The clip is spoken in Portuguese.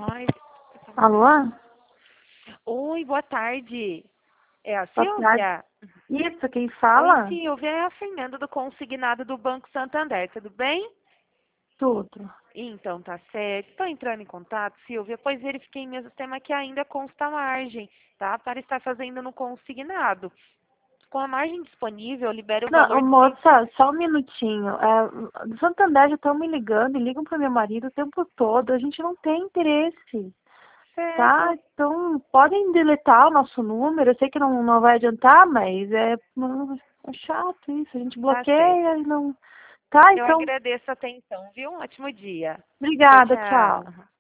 Ai, Alô? oi, boa tarde. É a Boa tarde. Silvia? Isso, quem Oi, fala? Silvia, é a Fernanda do Consignado do Banco Santander, tudo bem? Tudo. Então, tá certo. Estou entrando em contato, Silvia, pois verifiquei em meu sistema que ainda consta margem, tá? Para estar fazendo no consignado. Com a margem disponível, eu libero o Não, valor de moça, só um minutinho. Do Santander já estão me ligando e ligam para meu marido o tempo todo. A gente não tem interesse, tá? certo. Então, podem deletar o nosso número. Eu sei que não vai adiantar, mas é chato isso. A gente Tá certo. bloqueia e não... Tá, Eu então, agradeço a atenção, viu? Um ótimo dia. Tchau, obrigada, tchau. tchau.